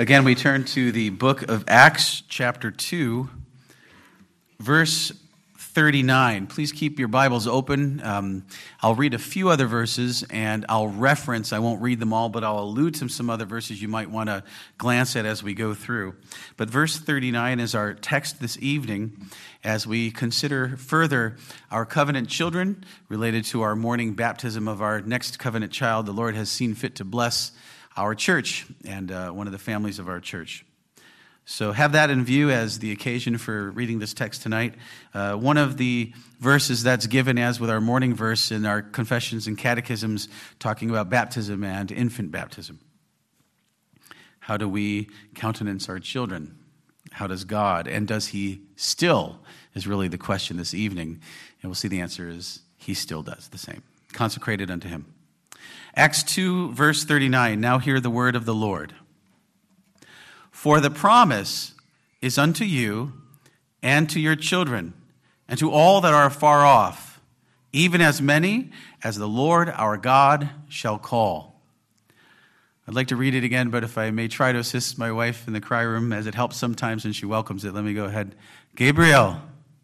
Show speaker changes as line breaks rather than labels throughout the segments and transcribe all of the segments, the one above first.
Again, we turn to the book of Acts, chapter 2, verse 39. Please keep your Bibles open. I'll read a few other verses, and I'll reference, I won't read them all, but I'll allude to some other verses you might want to glance at as we go through. But verse 39 is our text this evening as we consider further our covenant children related to our morning baptism of our next covenant child the Lord has seen fit to bless our church and one of the families of our church. So have that in view as the occasion for reading this text tonight. One of the verses that's given as with our morning verse in our confessions and catechisms talking about baptism and infant baptism. How do we countenance our children? How does God, and does he still, is really the question this evening. And we'll see the answer is he still does the same. Consecrated unto him. Acts 2, verse 39, now hear the word of the Lord. For the promise is unto you and to your children and to all that are far off, even as many as the Lord our God shall call. I'd like to read it again, but if I may try to assist my wife in the cry room, as it helps sometimes and she welcomes it, let me go ahead. Gabriel,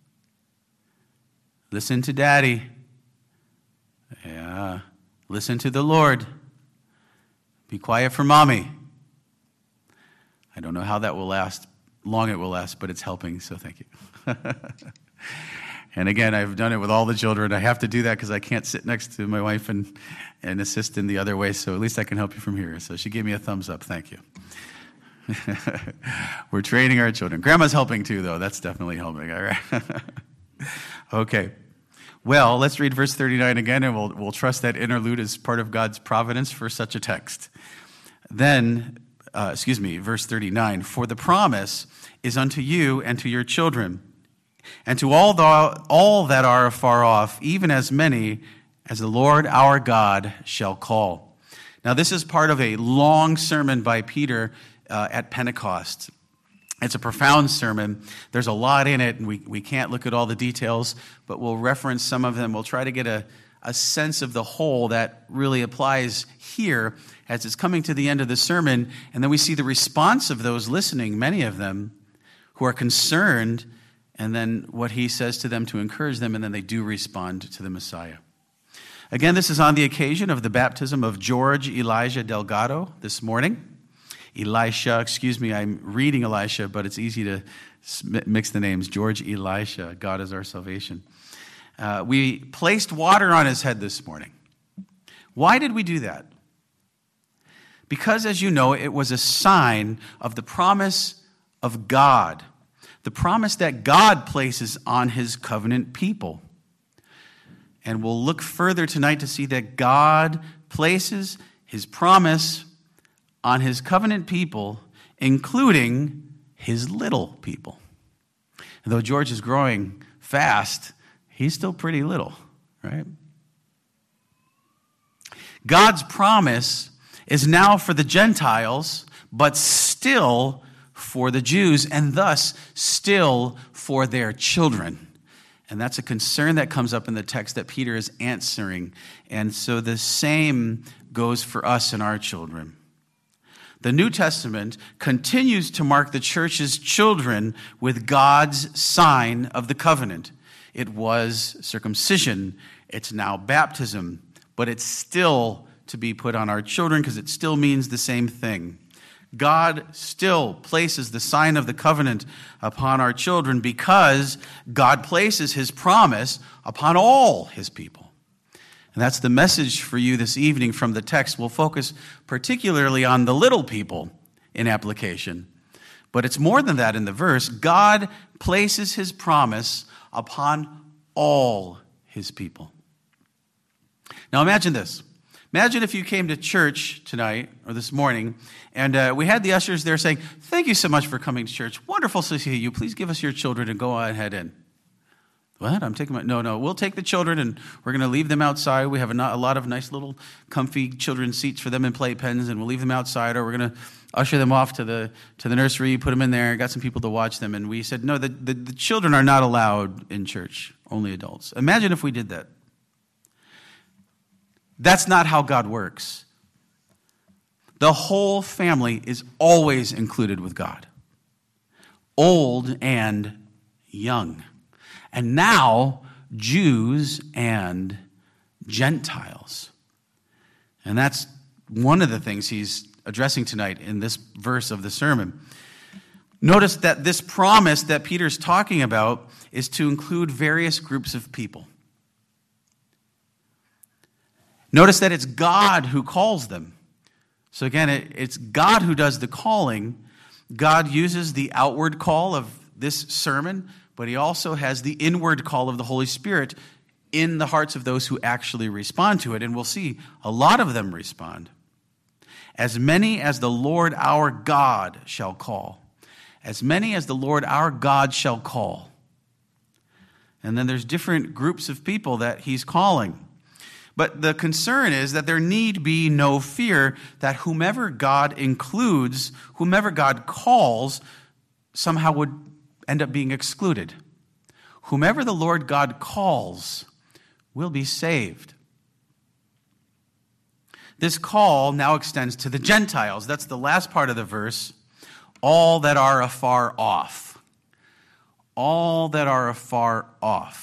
listen to Daddy. Yeah. Listen to the Lord. Be quiet for Mommy. I don't know how that will last, long it will last, but it's helping, so thank you. And again, I've done it with all the children. I have to do that because I can't sit next to my wife and assist in the other way, so at least I can help you from here. So she gave me a thumbs up. Thank you. We're training our children. Grandma's helping too, though. That's definitely helping, all right? Okay. Well, let's read verse 39 again, and we'll trust that interlude is part of God's providence for such a text. Then, verse 39, for the promise is unto you and to your children, and to all that are afar off, even as many as the Lord our God shall call. Now, this is part of a long sermon by Peter at Pentecost. It's a profound sermon. There's a lot in it, and we can't look at all the details, but we'll reference some of them. We'll try to get a sense of the whole that really applies here as it's coming to the end of the sermon. And then we see the response of those listening, many of them, who are concerned, and then what he says to them to encourage them, and then they do respond to the Messiah. Again, this is on the occasion of the baptism of George Elijah Delgado this morning. I'm reading Elisha, but it's easy to mix the names. George Elisha, God is our salvation. We placed water on his head this morning. Why did we do that? Because, as you know, it was a sign of the promise of God, the promise that God places on his covenant people. And we'll look further tonight to see that God places his promise on his covenant people, including his little people. And though George is growing fast, he's still pretty little, right? God's promise is now for the Gentiles, but still for the Jews, and thus still for their children. And that's a concern that comes up in the text that Peter is answering. And so the same goes for us and our children. The New Testament continues to mark the church's children with God's sign of the covenant. It was circumcision. It's now baptism. But it's still to be put on our children because it still means the same thing. God still places the sign of the covenant upon our children because God places his promise upon all his people. And that's the message for you this evening from the text. We'll focus particularly on the little people in application. But it's more than that in the verse. God places his promise upon all his people. Now imagine this. Imagine if you came to church tonight or this morning and we had the ushers there saying, thank you so much for coming to church. Wonderful to see you. Please give us your children and go ahead in. What? I'm taking my... No. We'll take the children and we're going to leave them outside. We have a lot of nice little comfy children's seats for them and playpens, and we'll leave them outside, or we're going to usher them off to the nursery, put them in there, got some people to watch them. And we said, no, the children are not allowed in church, only adults. Imagine if we did that. That's not how God works. The whole family is always included with God, old and young. And now, Jews and Gentiles. And that's one of the things he's addressing tonight in this verse of the sermon. Notice that this promise that Peter's talking about is to include various groups of people. Notice that it's God who calls them. So again, it's God who does the calling. God uses the outward call of this sermon, but he also has the inward call of the Holy Spirit in the hearts of those who actually respond to it. And we'll see a lot of them respond. As many as the Lord our God shall call. As many as the Lord our God shall call. And then there's different groups of people that he's calling. But the concern is that there need be no fear that whomever God includes, whomever God calls, somehow would end up being excluded. Whomever the Lord God calls will be saved. This call now extends to the Gentiles. That's the last part of the verse. All that are afar off. All that are afar off.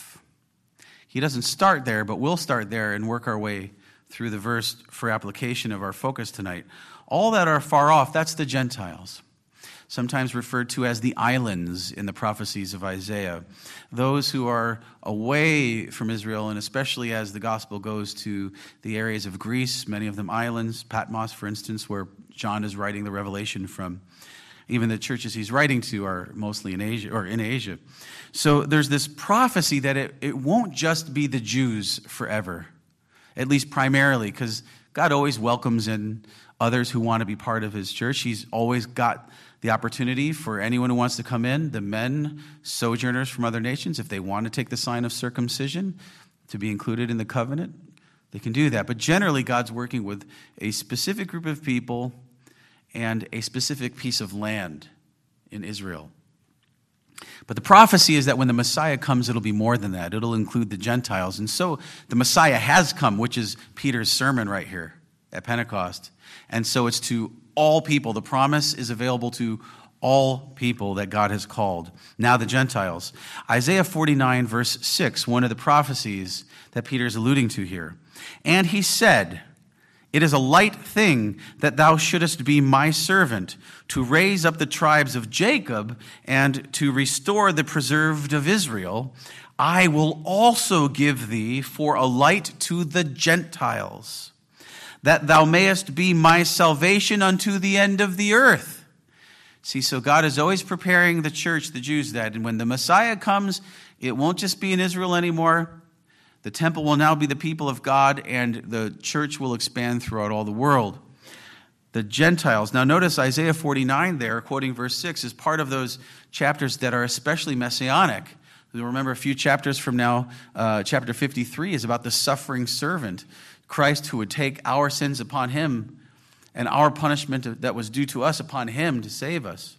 He doesn't start there, but we'll start there and work our way through the verse for application of our focus tonight. All that are far off, that's the Gentiles, sometimes referred to as the islands in the prophecies of Isaiah. Those who are away from Israel, and especially as the gospel goes to the areas of Greece, many of them islands, Patmos, for instance, where John is writing the Revelation from. Even the churches he's writing to are mostly in Asia, or in Asia. So there's this prophecy that it won't just be the Jews forever, at least primarily, because God always welcomes in others who want to be part of his church. He's always got the opportunity for anyone who wants to come in, the men, sojourners from other nations, if they want to take the sign of circumcision to be included in the covenant, they can do that. But generally, God's working with a specific group of people and a specific piece of land in Israel. But the prophecy is that when the Messiah comes, it'll be more than that. It'll include the Gentiles. And so the Messiah has come, which is Peter's sermon right here at Pentecost. And so it's to all people. The promise is available to all people that God has called. Now the Gentiles. Isaiah 49, verse 6, one of the prophecies that Peter is alluding to here. And he said, "It is a light thing that thou shouldest be my servant, to raise up the tribes of Jacob and to restore the preserved of Israel. I will also give thee for a light to the Gentiles, that thou mayest be my salvation unto the end of the earth." See, so God is always preparing the church, the Jews, that, and when the Messiah comes, it won't just be in Israel anymore. The temple will now be the people of God, and the church will expand throughout all the world. The Gentiles. Now notice Isaiah 49 there, quoting verse 6, is part of those chapters that are especially messianic. You'll remember a few chapters from now, chapter 53 is about the suffering servant, Christ who would take our sins upon him and our punishment that was due to us upon him to save us.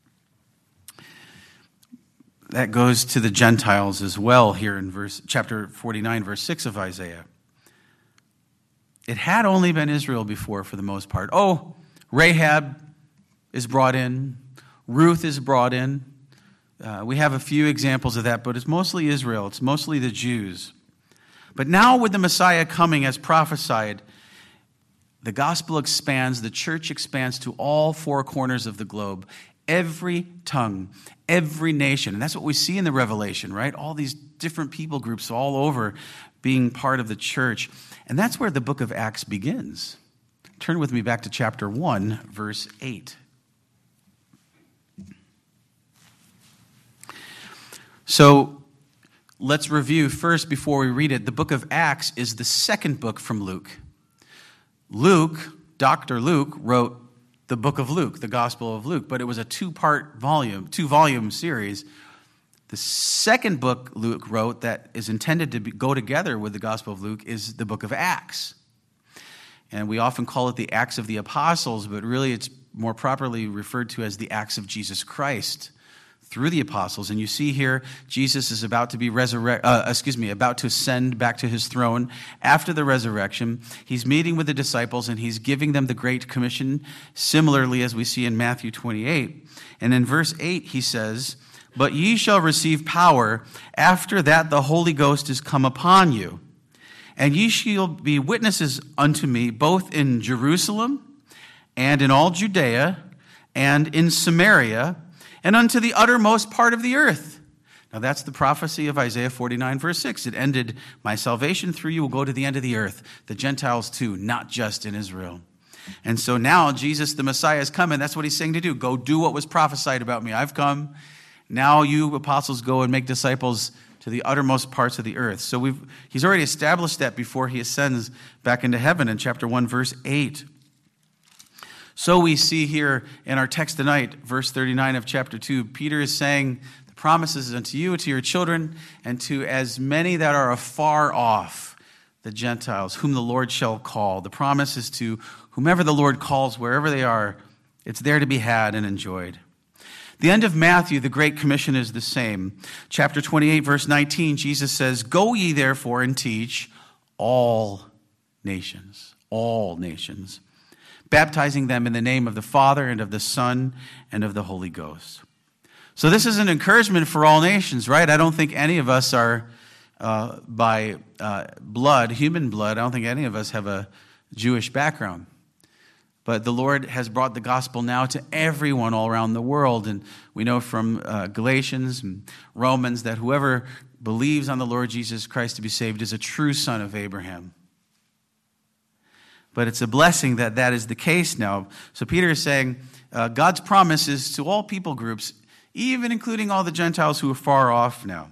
That goes to the Gentiles as well here in chapter 49, verse 6 of Isaiah. It had only been Israel before for the most part. Oh, Rahab is brought in. Ruth is brought in. We have a few examples of that, but it's mostly Israel. It's mostly the Jews. But now with the Messiah coming as prophesied, the gospel expands, the church expands to all four corners of the globe. Every tongue, every nation. And that's what we see in the Revelation, right? All these different people groups all over being part of the church. And that's where the book of Acts begins. Turn with me back to chapter 1, verse 8. So let's review first before we read it. The book of Acts is the second book from Luke. Luke, Dr. Luke, wrote the book of Luke, the Gospel of Luke, but it was a two-volume series. The second book Luke wrote that is intended to go together with the Gospel of Luke is the book of Acts. And we often call it the Acts of the Apostles, but really it's more properly referred to as the Acts of Jesus Christ through the apostles. And you see here, Jesus is about to be about to ascend back to his throne after the resurrection. He's meeting with the disciples and he's giving them the Great Commission, similarly as we see in Matthew 28. And in verse 8, he says, "But ye shall receive power after that the Holy Ghost is come upon you. And ye shall be witnesses unto me both in Jerusalem and in all Judea and in Samaria and unto the uttermost part of the earth." Now that's the prophecy of Isaiah 49, verse 6. It ended, "My salvation through you will go to the end of the earth," the Gentiles too, not just in Israel. And so now Jesus, the Messiah, is coming. That's what he's saying to do. Go do what was prophesied about me. I've come. Now you apostles go and make disciples to the uttermost parts of the earth. So he's already established that before he ascends back into heaven in chapter 1, verse 8. So we see here in our text tonight, verse 39 of chapter 2, Peter is saying, "The promises unto you, to your children, and to as many that are afar off, the Gentiles, whom the Lord shall call." The promise is to whomever the Lord calls, wherever they are, it's there to be had and enjoyed. The end of Matthew, the Great Commission, is the same. Chapter 28, verse 19, Jesus says, "Go ye therefore and teach all nations, baptizing them in the name of the Father and of the Son and of the Holy Ghost." So this is an encouragement for all nations, right? I don't think any of us are by blood, human blood, I don't think any of us have a Jewish background. But the Lord has brought the gospel now to everyone all around the world. And we know from Galatians and Romans that whoever believes on the Lord Jesus Christ to be saved is a true son of Abraham. But it's a blessing that that is the case now. So Peter is saying God's promise is to all people groups, even including all the Gentiles who are far off now.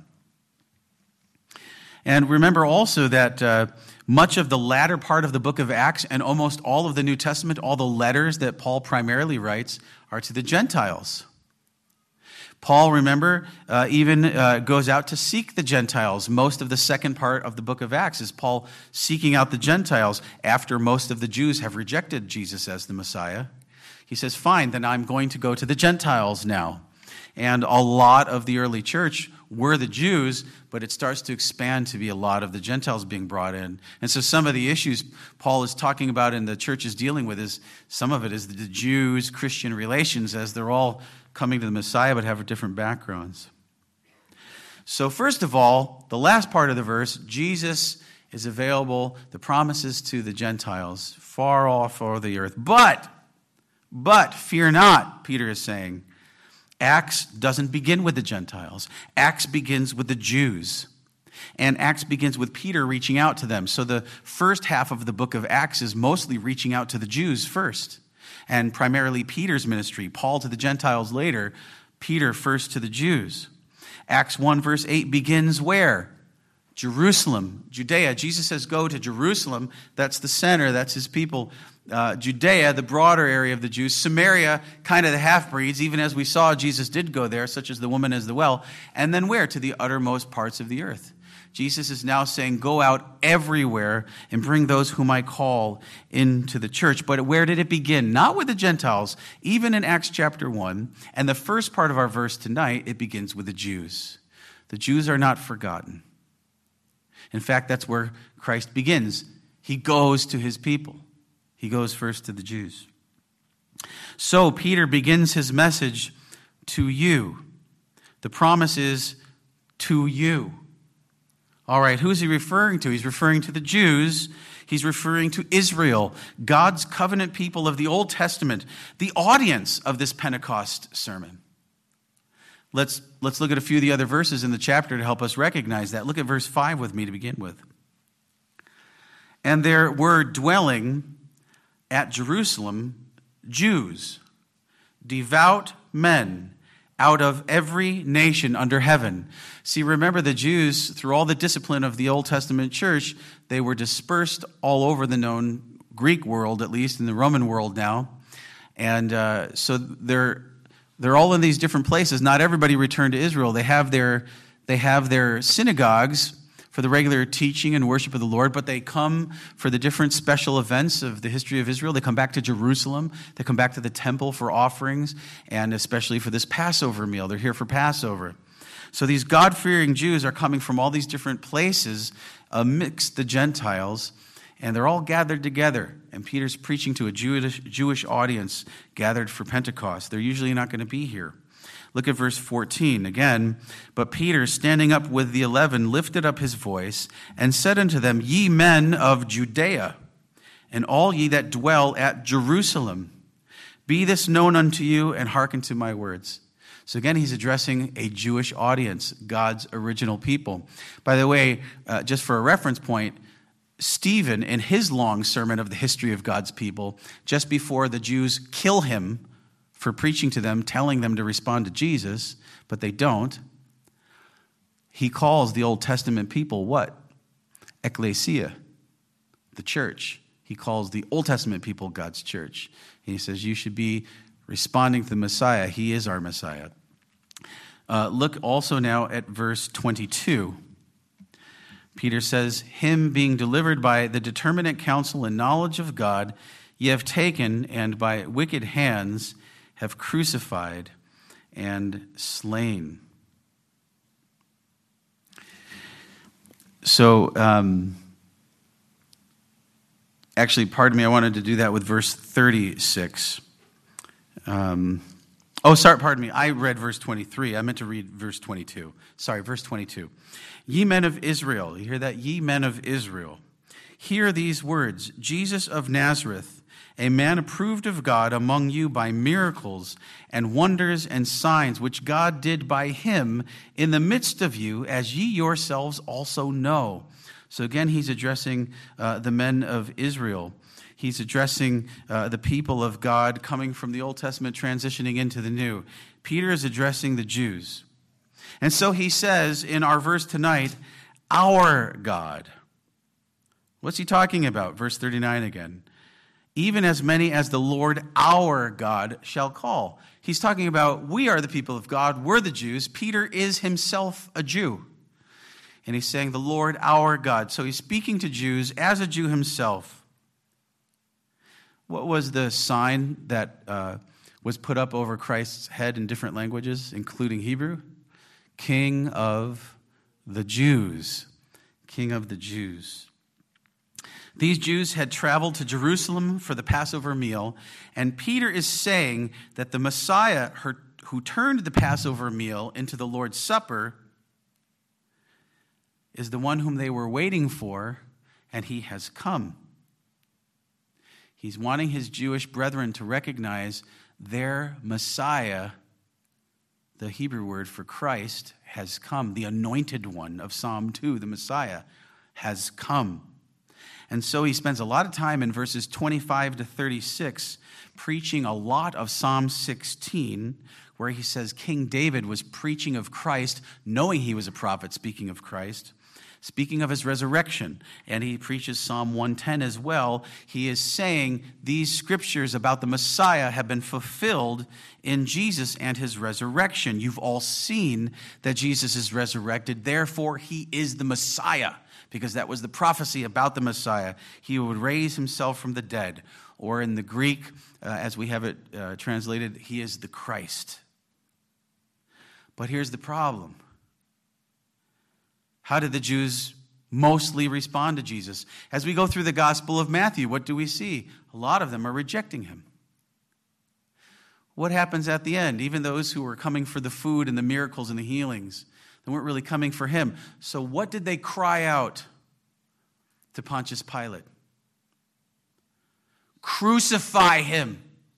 And remember also that much of the latter part of the book of Acts and almost all of the New Testament, all the letters that Paul primarily writes, are to the Gentiles. Paul, remember, even goes out to seek the Gentiles. Most of the second part of the book of Acts is Paul seeking out the Gentiles after most of the Jews have rejected Jesus as the Messiah. He says, "Fine, then I'm going to go to the Gentiles now." And a lot of the early church were the Jews, but it starts to expand to be a lot of the Gentiles being brought in. And so some of the issues Paul is talking about and the church is dealing with is, some of it is the Jews-Christian relations as they're all coming to the Messiah but have different backgrounds. So first of all, the last part of the verse, Jesus is available, the promises to the Gentiles, far off over the earth. But fear not, Peter is saying. Acts doesn't begin with the Gentiles. Acts begins with the Jews. And Acts begins with Peter reaching out to them. So the first half of the book of Acts is mostly reaching out to the Jews first. And primarily Peter's ministry. Paul to the Gentiles later. Peter first to the Jews. Acts 1 verse 8 begins where? Jerusalem, Judea. Jesus says go to Jerusalem. That's the center. That's his people. Judea, the broader area of the Jews. Samaria, kind of the half-breeds, even as we saw Jesus did go there, such as the woman as the well. And then where? To the uttermost parts of the earth. Jesus is now saying, go out everywhere and bring those whom I call into the church. But where did it begin? Not with the Gentiles. Even in Acts chapter 1, and the first part of our verse tonight, it begins with the Jews. The Jews are not forgotten. In fact, that's where Christ begins. He goes to his people. He goes first to the Jews. So Peter begins his message to you. The promise is to you. All right, who is he referring to? He's referring to the Jews. He's referring to Israel, God's covenant people of the Old Testament, the audience of this Pentecost sermon. Let's look at a few of the other verses in the chapter to help us recognize that. Look at verse 5 with me to begin with. And there were dwelling at Jerusalem Jews, devout men, out of every nation under heaven. See, remember the Jews, through all the discipline of the Old Testament church, they were dispersed all over the known Greek world, at least in the Roman world now. And so they're all in these different places. Not everybody returned to Israel. They have their synagogues for the regular teaching and worship of the Lord, but they come for the different special events of the history of Israel. They come back to Jerusalem. They come back to the temple for offerings, and especially for this Passover meal. They're here for Passover. So these God-fearing Jews are coming from all these different places amidst the Gentiles, and they're all gathered together. And Peter's preaching to a Jewish audience gathered for Pentecost. They're usually not going to be here. Look at verse 14 again. But Peter, standing up with the 11, lifted up his voice and said unto them, Ye men of Judea, and all ye that dwell at Jerusalem, be this known unto you, and hearken to my words. So again, he's addressing a Jewish audience, God's original people. By the way, just for a reference point, Stephen, in his long sermon of the history of God's people, just before the Jews kill him for preaching to them, telling them to respond to Jesus, but they don't, he calls the Old Testament people what? Ecclesia, the church. He calls the Old Testament people God's church. And he says, you should be responding to the Messiah. He is our Messiah. Look also now at verse 22. Peter says, Him being delivered by the determinate counsel and knowledge of God, ye have taken, and by wicked hands have crucified and slain. So, actually, pardon me, I wanted to do that with verse 36. Pardon me, I read verse 23. I meant to read verse 22. Sorry, verse 22. Ye men of Israel, you hear that? Ye men of Israel, hear these words, Jesus of Nazareth, a man approved of God among you by miracles and wonders and signs, which God did by him in the midst of you, as ye yourselves also know. So again, he's addressing the men of Israel. He's addressing the people of God coming from the Old Testament, transitioning into the New. Peter is addressing the Jews. And so he says in our verse tonight, our God. What's he talking about? Verse 39 again. Even as many as the Lord our God shall call. He's talking about we are the people of God. We're the Jews. Peter is himself a Jew. And he's saying the Lord our God. So he's speaking to Jews as a Jew himself. What was the sign that was put up over Christ's head in different languages, including Hebrew? King of the Jews. King of the Jews. These Jews had traveled to Jerusalem for the Passover meal, and Peter is saying that the Messiah who turned the Passover meal into the Lord's Supper is the one whom they were waiting for, and he has come. He's wanting his Jewish brethren to recognize their Messiah, the Hebrew word for Christ, has come. The anointed one of Psalm 2, the Messiah, has come. And so he spends a lot of time in verses 25 to 36 preaching a lot of Psalm 16, where he says King David was preaching of Christ, knowing he was a prophet, speaking of Christ, speaking of his resurrection. And he preaches Psalm 110 as well. He is saying these scriptures about the Messiah have been fulfilled in Jesus and his resurrection. You've all seen that Jesus is resurrected, therefore he is the Messiah. Because that was the prophecy about the Messiah. He would raise himself from the dead. Or in the Greek, as we have it translated, he is the Christ. But here's the problem. How did the Jews mostly respond to Jesus? As we go through the Gospel of Matthew, what do we see? A lot of them are rejecting him. What happens at the end? Even those who were coming for the food and the miracles and the healings, they weren't really coming for him. So what did they cry out to Pontius Pilate? Crucify him.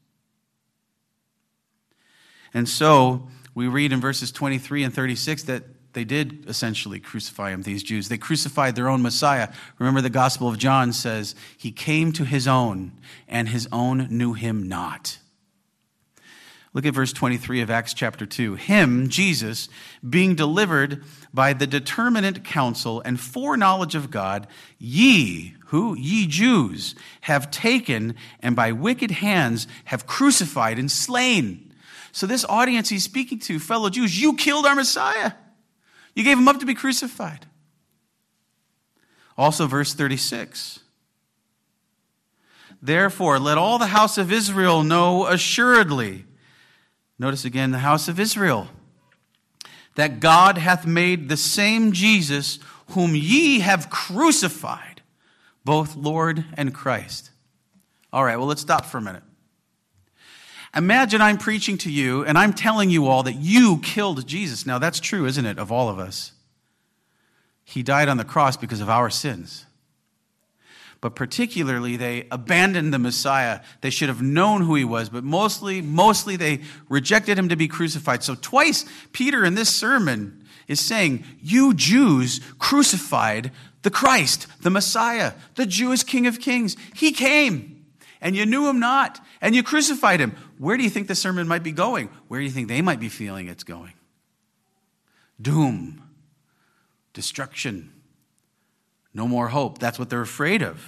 And so we read in verses 23 and 36 that they did essentially crucify him, these Jews. They crucified their own Messiah. Remember, the Gospel of John says, he came to his own, and his own knew him not. Look at verse 23 of Acts chapter 2. Him, Jesus, being delivered by the determinate counsel and foreknowledge of God, ye, who? Ye Jews, have taken and by wicked hands have crucified and slain. So this audience he's speaking to, fellow Jews, you killed our Messiah. You gave him up to be crucified. Also, verse 36. Therefore, let all the house of Israel know assuredly. Notice again the house of Israel. That God hath made the same Jesus whom ye have crucified, both Lord and Christ. All right, well, let's stop for a minute. Imagine I'm preaching to you and I'm telling you all that you killed Jesus. Now, that's true, isn't it, of all of us? He died on the cross because of our sins. But particularly, they abandoned the Messiah. They should have known who he was, but mostly they rejected him to be crucified. So twice, Peter in this sermon is saying, you Jews crucified the Christ, the Messiah, the Jewish King of Kings. He came, and you knew him not, and you crucified him. Where do you think the sermon might be going? Where do you think they might be feeling it's going? Doom, destruction, no more hope. That's what they're afraid of.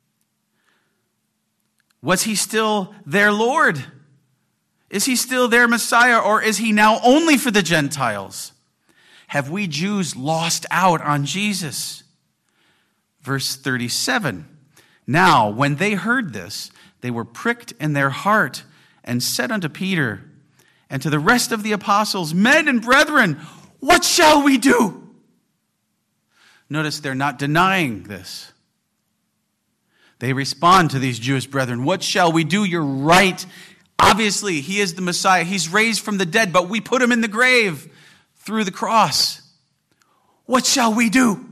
Was he still their Lord? Is he still their Messiah, or is he now only for the Gentiles? Have we Jews lost out on Jesus? Verse 37. Now, when they heard this, they were pricked in their heart and said unto Peter and to the rest of the apostles, men and brethren, what shall we do? Notice they're not denying this. They respond to these Jewish brethren, what shall we do? You're right. Obviously, he is the Messiah. He's raised from the dead, but we put him in the grave through the cross. What shall we do?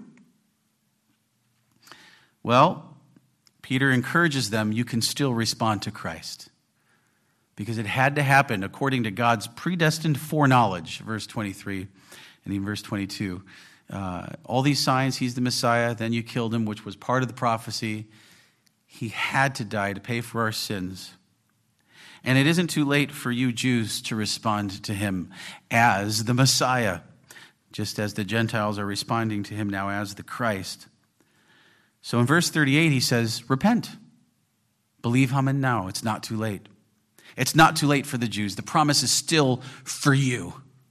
Well, Peter encourages them, you can still respond to Christ. Because it had to happen according to God's predestined foreknowledge, verse 23 and even verse 22. All these signs, he's the Messiah, then you killed him, which was part of the prophecy. He had to die to pay for our sins. And it isn't too late for you Jews to respond to him as the Messiah, just as the Gentiles are responding to him now as the Christ. So in verse 38, he says, repent. Believe him now. It's not too late. It's not too late for the Jews. The promise is still for you.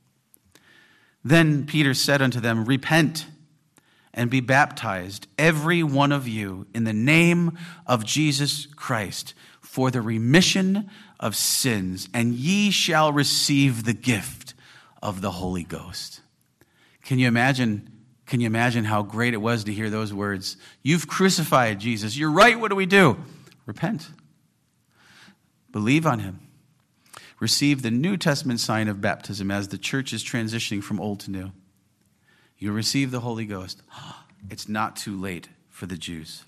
Then Peter said unto them, repent and be baptized, every one of you, in the name of Jesus Christ, for the remission of sins, and ye shall receive the gift of the Holy Ghost. Can you imagine how great it was to hear those words? You've crucified Jesus. You're right. What do we do? Repent. Believe on him. Receive the New Testament sign of baptism as the church is transitioning from old to new. You receive the Holy Ghost. It's not too late for the Jews.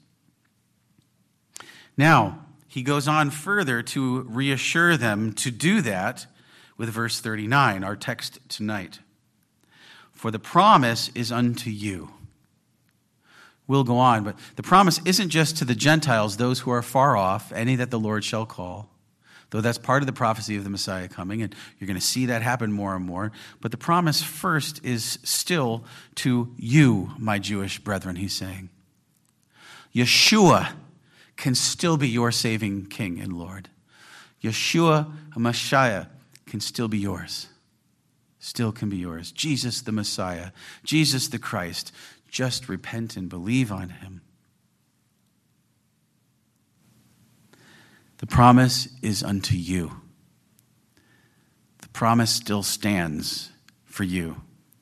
Now, he goes on further to reassure them to do that with verse 39, our text tonight. For the promise is unto you. We'll go on, but the promise isn't just to the Gentiles, those who are far off, any that the Lord shall call. Though that's part of the prophecy of the Messiah coming, and you're going to see that happen more and more. But the promise first is still to you, my Jewish brethren, he's saying. Yeshua can still be your saving King and Lord. Yeshua HaMashiach can still be yours. Still can be yours. Jesus the Messiah, Jesus the Christ. Just repent and believe on him. The promise is unto you. The promise still stands for you.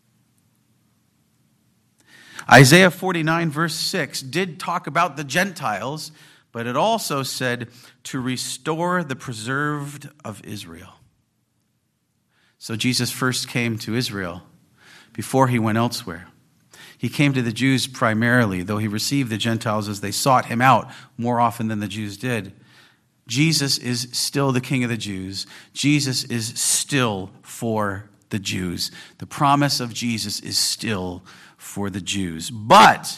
Isaiah 49 verse 6 did talk about the Gentiles, but it also said to restore the preserved of Israel. So Jesus first came to Israel before he went elsewhere. He came to the Jews primarily, though he received the Gentiles as they sought him out more often than the Jews did. Jesus is still the King of the Jews. Jesus is still for the Jews. The promise of Jesus is still for the Jews. But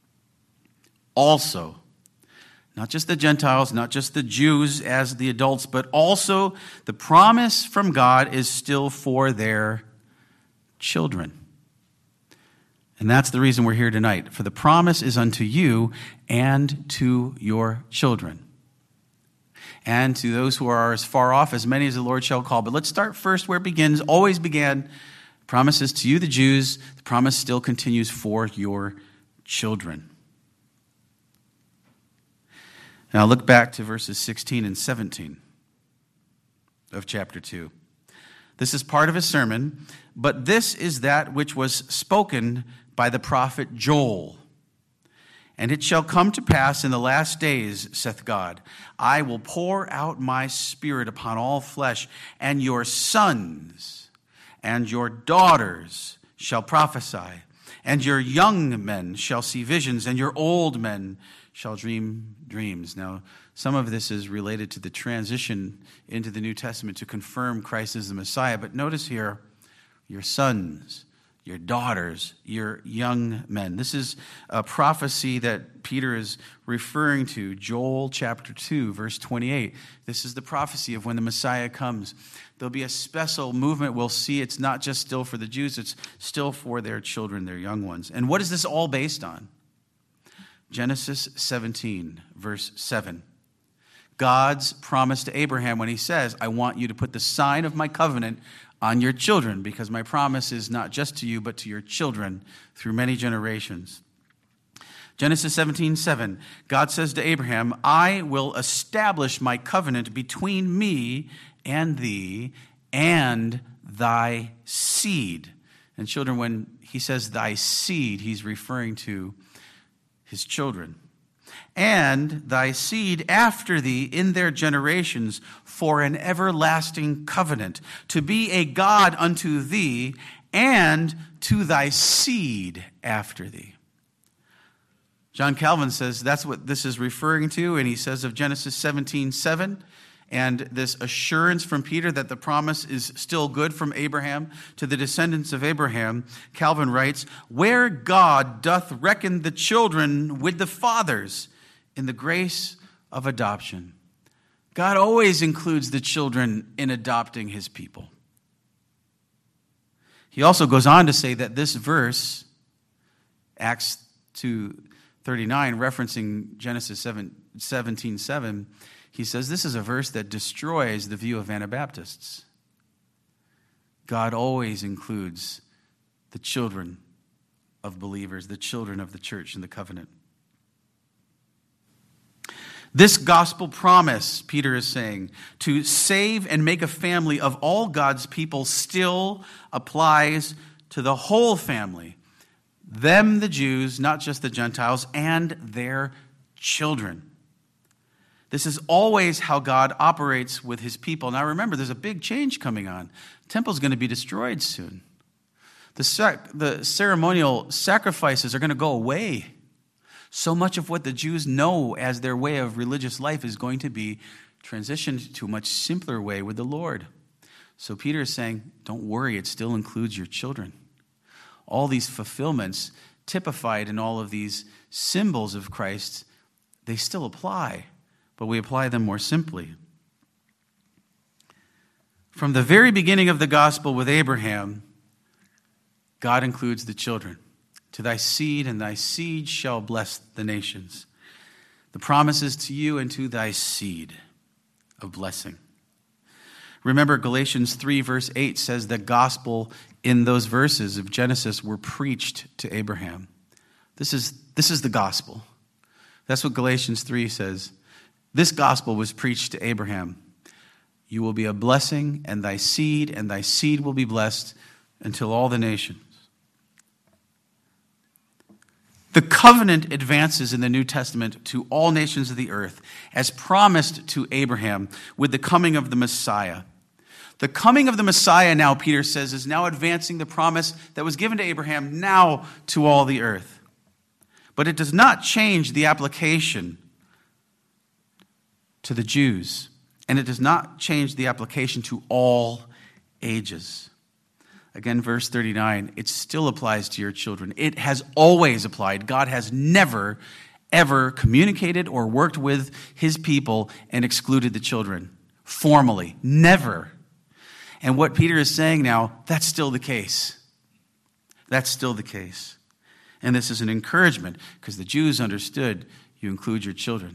also, not just the Gentiles, not just the Jews as the adults, but also the promise from God is still for their children. And that's the reason we're here tonight. For the promise is unto you and to your children. And to those who are as far off, as many as the Lord shall call. But let's start first where it begins, always began. Promises to you, the Jews. The promise still continues for your children. Now look back to verses 16 and 17 of chapter 2. This is part of his sermon, but this is that which was spoken by the prophet Joel. And it shall come to pass in the last days, saith God, I will pour out my spirit upon all flesh, and your sons and your daughters shall prophesy, and your young men shall see visions, and your old men shall dream dreams. Now, some of this is related to the transition into the New Testament to confirm Christ as the Messiah. But notice here, your sons, your daughters, your young men. This is a prophecy that Peter is referring to, Joel chapter 2, verse 28. This is the prophecy of when the Messiah comes. There'll be a special movement. We'll see it's not just still for the Jews, it's still for their children, their young ones. And what is this all based on? Genesis 17, verse 7. God's promise to Abraham when he says, I want you to put the sign of my covenant on your children, because my promise is not just to you, but to your children through many generations. Genesis 17:7, God says to Abraham, I will establish my covenant between me and thee and thy seed. And children, when he says thy seed, he's referring to his children. And thy seed after thee in their generations for an everlasting covenant, to be a God unto thee and to thy seed after thee. John Calvin says that's what this is referring to, and he says of Genesis 17:7, and this assurance from Peter that the promise is still good from Abraham to the descendants of Abraham. Calvin writes, where God doth reckon the children with the fathers in the grace of adoption. God always includes the children in adopting his people. He also goes on to say that this verse, Acts 2:39, referencing Genesis 17:7, he says this is a verse that destroys the view of Anabaptists. God always includes the children of believers, the children of the church in the covenant. This gospel promise, Peter is saying, to save and make a family of all God's people still applies to the whole family. Them, the Jews, not just the Gentiles, and their children. This is always how God operates with his people. Now remember, there's a big change coming on. The temple's going to be destroyed soon. The ceremonial sacrifices are going to go away. So much of what the Jews know as their way of religious life is going to be transitioned to a much simpler way with the Lord. So Peter is saying, don't worry, it still includes your children. All these fulfillments typified in all of these symbols of Christ, they still apply, but we apply them more simply. From the very beginning of the gospel with Abraham, God includes the children. To thy seed and thy seed shall bless the nations. The promise is to you and to thy seed of blessing. Remember, Galatians 3 verse 8 says the gospel in those verses of Genesis were preached to Abraham. This is the gospel. That's what Galatians 3 says. This gospel was preached to Abraham. You will be a blessing, and thy seed will be blessed until all the nations. The covenant advances in the New Testament to all nations of the earth, as promised to Abraham with the coming of the Messiah. The coming of the Messiah now, Peter says, is now advancing the promise that was given to Abraham now to all the earth. But it does not change the application to the Jews, and it does not change the application to all ages. Again, verse 39, it still applies to your children. It has always applied. God has never, ever communicated or worked with his people and excluded the children. Formally. Never. And what Peter is saying now, that's still the case. That's still the case. And this is an encouragement because the Jews understood you include your children.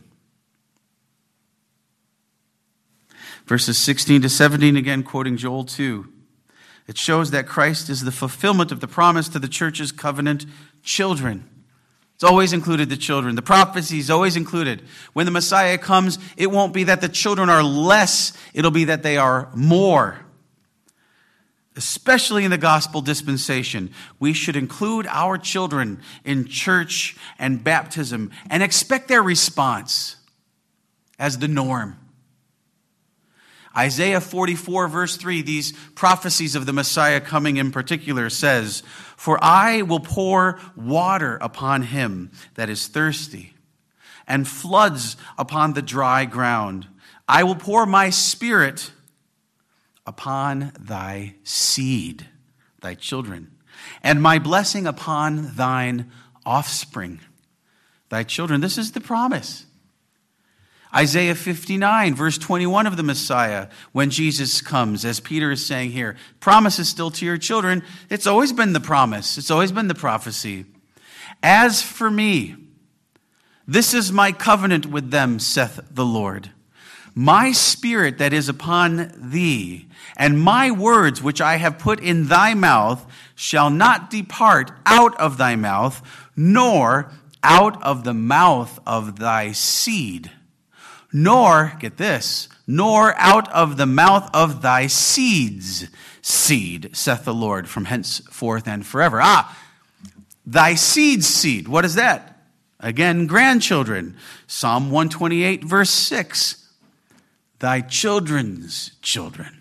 Verses 16 to 17, again, quoting Joel 2. It shows that Christ is the fulfillment of the promise to the church's covenant children. It's always included the children. The prophecy is always included. When the Messiah comes, it won't be that the children are less. It'll be that they are more. Especially in the gospel dispensation, we should include our children in church and baptism and expect their response as the norm. Isaiah 44 verse 3, these prophecies of the Messiah coming in particular says, "For I will pour water upon him that is thirsty, and floods upon the dry ground. I will pour my spirit upon thy seed," thy children, "and my blessing upon thine offspring," thy children. This is the promise. Isaiah 59, verse 21 of the Messiah, when Jesus comes, as Peter is saying here, promise is still to your children. It's always been the promise. It's always been the prophecy. "As for me, this is my covenant with them, saith the Lord. My spirit that is upon thee, and my words which I have put in thy mouth, shall not depart out of thy mouth, nor out of the mouth of thy seed, nor," get this, "nor out of the mouth of thy seed's seed, saith the Lord, from henceforth and forever." Thy seed's seed. What is that? Again, grandchildren. Psalm 128, verse 6. Thy children's children.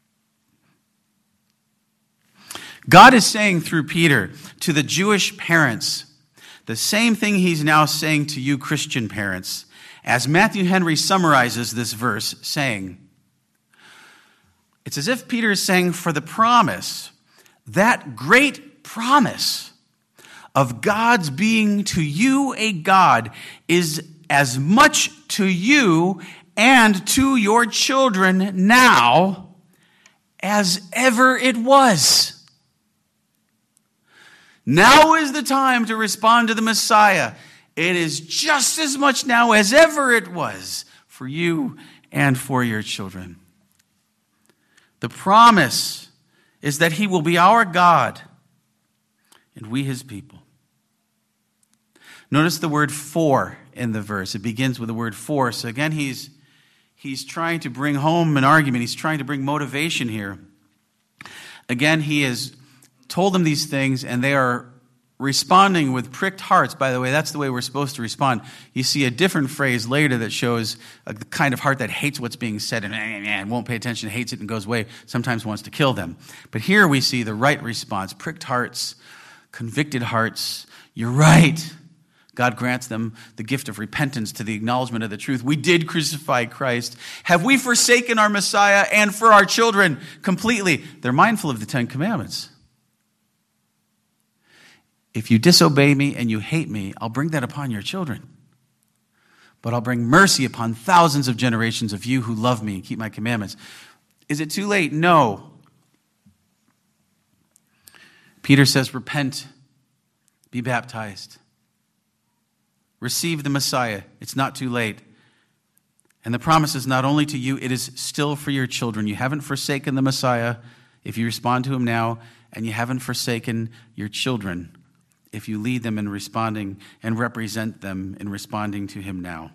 God is saying through Peter to the Jewish parents the same thing he's now saying to you Christian parents, as Matthew Henry summarizes this verse, saying, it's as if Peter is saying, for the promise, that great promise of God's being to you a God is as much to you and to your children now as ever it was. Now is the time to respond to the Messiah. It is just as much now as ever it was for you and for your children. The promise is that he will be our God and we his people. Notice the word "for" in the verse. It begins with the word "for." So again, he's trying to bring home an argument. He's trying to bring motivation here. Again, he has told them these things, and they are responding with pricked hearts. By the way, that's the way we're supposed to respond. You see a different phrase later that shows a kind of heart that hates what's being said and won't pay attention, hates it and goes away, sometimes wants to kill them. But here we see the right response. Pricked hearts, convicted hearts. You're right. God grants them the gift of repentance to the acknowledgement of the truth. We did crucify Christ. Have we forsaken our Messiah and for our children completely? They're mindful of the Ten Commandments. If you disobey me and you hate me, I'll bring that upon your children. But I'll bring mercy upon thousands of generations of you who love me and keep my commandments. Is it too late? No. Peter says, repent, be baptized. Receive the Messiah. It's not too late. And the promise is not only to you, it is still for your children. You haven't forsaken the Messiah if you respond to him now, and you haven't forsaken your children if you lead them in responding and represent them in responding to him now.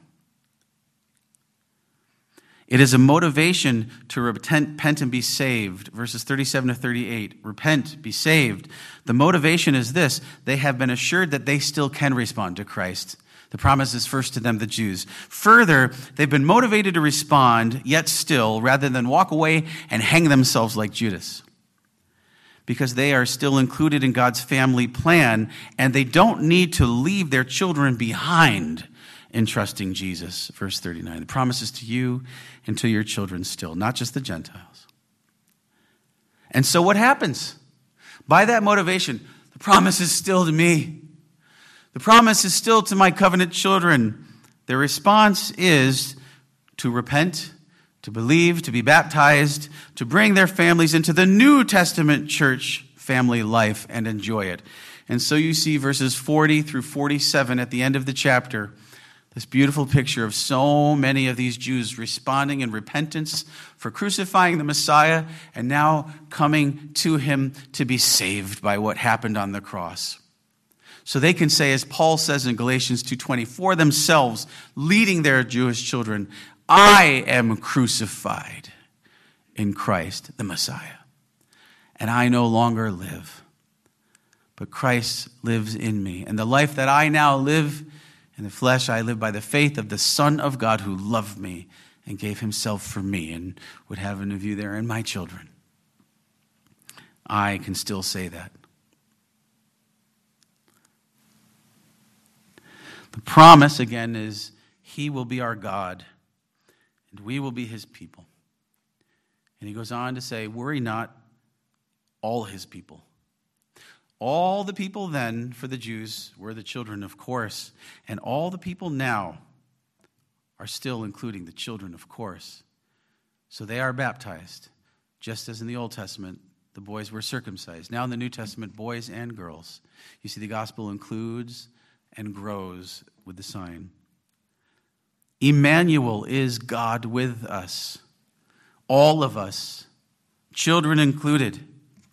It is a motivation to repent and be saved. Verses 37 to 38. Repent, be saved. The motivation is this. They have been assured that they still can respond to Christ. The promise is first to them, the Jews. Further, they've been motivated to respond, yet still, rather than walk away and hang themselves like Judas. Because they are still included in God's family plan, and they don't need to leave their children behind in trusting Jesus. Verse 39. The promise is to you and to your children still, not just the Gentiles. And so what happens? By that motivation, the promise is still to me. The promise is still to my covenant children. Their response is to repent, to believe, to be baptized, to bring their families into the New Testament church family life and enjoy it. And so you see verses 40 through 47 at the end of the chapter, this beautiful picture of so many of these Jews responding in repentance for crucifying the Messiah and now coming to him to be saved by what happened on the cross. So they can say, as Paul says in Galatians 2:20, for themselves, leading their Jewish children, I am crucified in Christ, the Messiah. And I no longer live, but Christ lives in me. And the life that I now live in the flesh, I live by the faith of the Son of God who loved me and gave himself for me, and would have in view there and my children. I can still say that. The promise, again, is he will be our God, and we will be his people. And he goes on to say, worry not, all his people. All the people then, for the Jews, were the children, of course, and all the people now are still including the children, of course. So they are baptized, just as in the Old Testament, the boys were circumcised. Now in the New Testament, boys and girls. You see, the gospel includes and grows with the sign. Emmanuel is God with us. All of us, children included.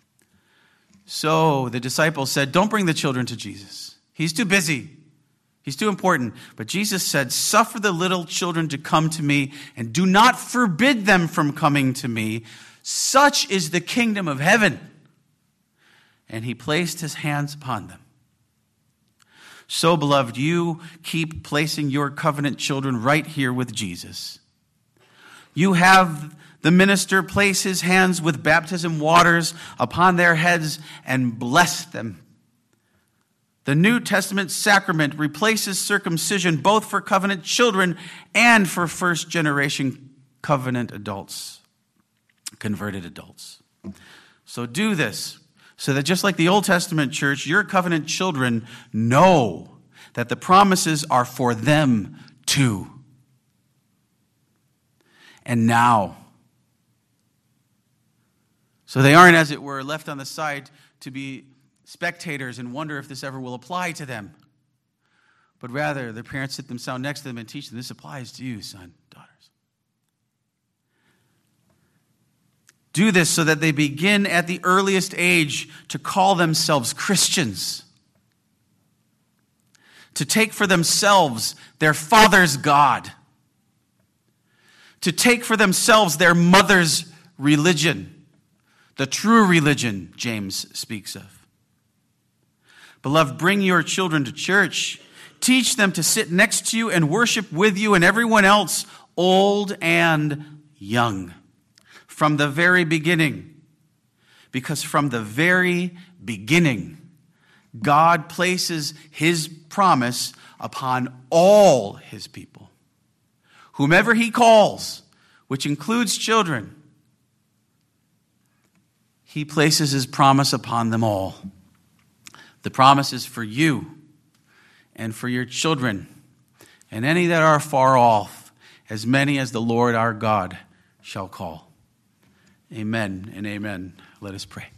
So the disciples said, don't bring the children to Jesus. He's too busy. He's too important. But Jesus said, suffer the little children to come to me, and do not forbid them from coming to me. Such is the kingdom of heaven. And he placed his hands upon them. So, beloved, you keep placing your covenant children right here with Jesus. You have the minister place his hands with baptism waters upon their heads and bless them. The New Testament sacrament replaces circumcision both for covenant children and for first generation covenant adults, converted adults. So do this, so that just like the Old Testament church, your covenant children know that the promises are for them too. And now. So they aren't, as it were, left on the side to be spectators and wonder if this ever will apply to them. But rather, their parents sit themselves next to them and teach them, this applies to you, son, daughters. Do this so that they begin at the earliest age to call themselves Christians. To take for themselves their father's God. To take for themselves their mother's religion. The true religion James speaks of. Beloved, bring your children to church. Teach them to sit next to you and worship with you and everyone else, old and young. From the very beginning. Because from the very beginning, God places his promise upon all his people. Whomever he calls, which includes children, he places his promise upon them all. The promise is for you and for your children and any that are far off, as many as the Lord our God shall call. Amen and amen. Let us pray.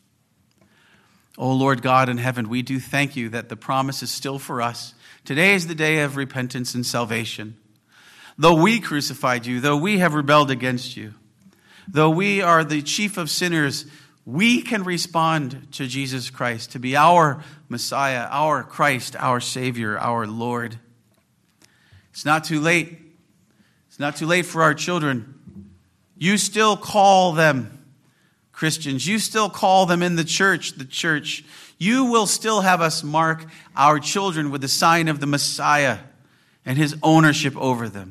O Lord God in heaven, we do thank you that the promise is still for us. Today is the day of repentance and salvation. Though we crucified you, though we have rebelled against you, though we are the chief of sinners, we can respond to Jesus Christ to be our Messiah, our Christ, our Savior, our Lord. It's not too late. It's not too late for our children. You still call them Christians. You still call them in the church. You will still have us mark our children with the sign of the Messiah and his ownership over them.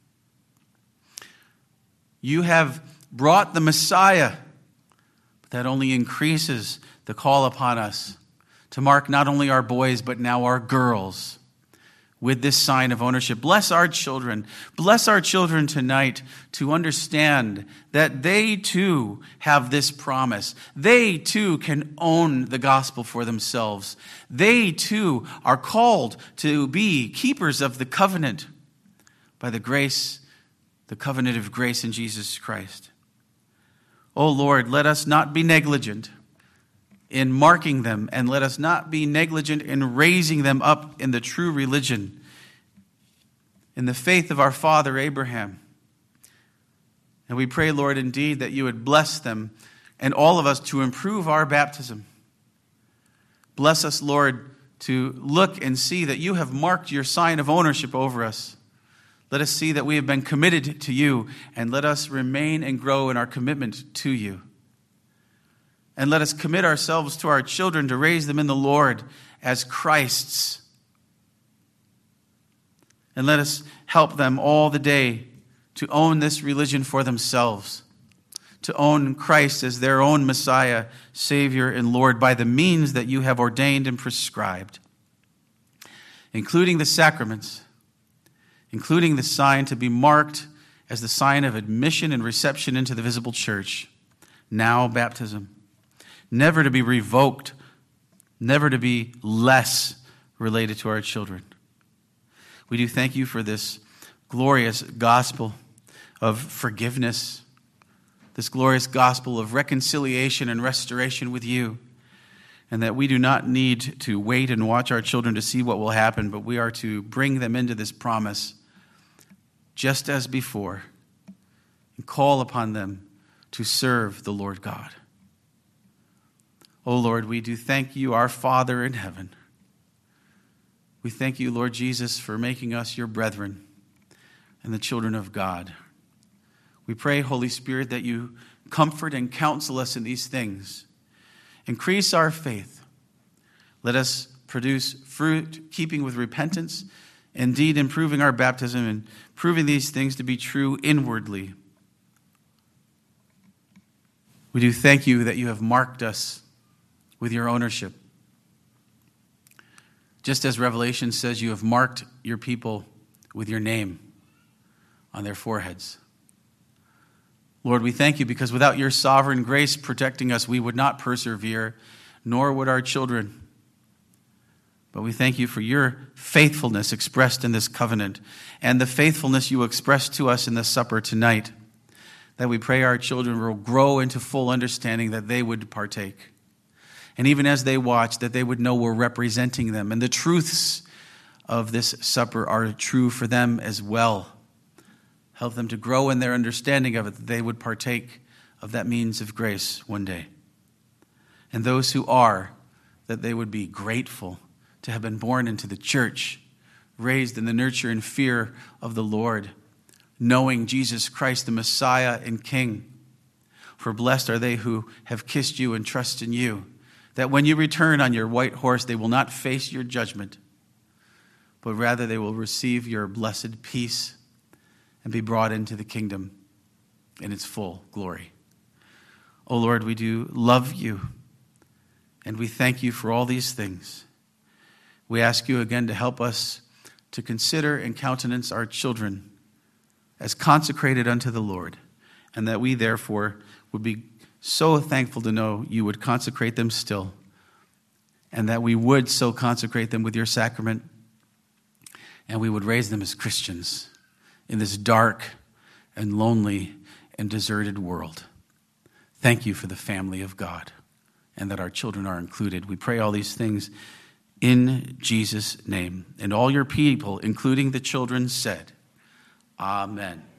You have brought the Messiah. That only increases the call upon us to mark not only our boys, but now our girls with this sign of ownership. Bless our children. Bless our children tonight to understand that they too have this promise. They too can own the gospel for themselves. They too are called to be keepers of the covenant by the grace, the covenant of grace in Jesus Christ. Oh Lord, let us not be negligent in marking them, and let us not be negligent in raising them up in the true religion, in the faith of our father Abraham. And we pray, Lord, indeed, that you would bless them and all of us to improve our baptism. Bless us, Lord, to look and see that you have marked your sign of ownership over us. Let us see that we have been committed to you, and let us remain and grow in our commitment to you. And let us commit ourselves to our children to raise them in the Lord as Christ's. And let us help them all the day to own this religion for themselves, to own Christ as their own Messiah, Savior, and Lord by the means that you have ordained and prescribed, including the sacraments, including the sign to be marked as the sign of admission and reception into the visible church, now baptism, never to be revoked, never to be less related to our children. We do thank you for this glorious gospel of forgiveness, this glorious gospel of reconciliation and restoration with you, and that we do not need to wait and watch our children to see what will happen, but we are to bring them into this promise just as before and call upon them to serve the Lord God. Oh Lord, we do thank you, our Father in heaven. We thank you, Lord Jesus, for making us your brethren and the children of God. We pray, Holy Spirit, that you comfort and counsel us in these things. Increase our faith. Let us produce fruit, keeping with repentance, indeed improving our baptism and proving these things to be true inwardly. We do thank you that you have marked us with your ownership. Just as Revelation says, you have marked your people with your name on their foreheads. Lord, we thank you because without your sovereign grace protecting us, we would not persevere, nor would our children. But we thank you for your faithfulness expressed in this covenant and the faithfulness you expressed to us in the supper tonight, that we pray our children will grow into full understanding that they would partake. And even as they watch, that they would know we're representing them. And the truths of this supper are true for them as well. Help them to grow in their understanding of it, that they would partake of that means of grace one day. And those who are, that they would be grateful to have been born into the church, raised in the nurture and fear of the Lord, knowing Jesus Christ, the Messiah and King. For blessed are they who have kissed you and trust in you, that when you return on your white horse, they will not face your judgment, but rather they will receive your blessed peace and be brought into the kingdom in its full glory. Oh Lord, we do love you, and we thank you for all these things. We ask you again to help us to consider and countenance our children as consecrated unto the Lord, and that we therefore would be so thankful to know you would consecrate them still, and that we would so consecrate them with your sacrament, and we would raise them as Christians in this dark and lonely and deserted world. Thank you for the family of God, and that our children are included. We pray all these things in Jesus' name. And all your people, including the children, said, Amen.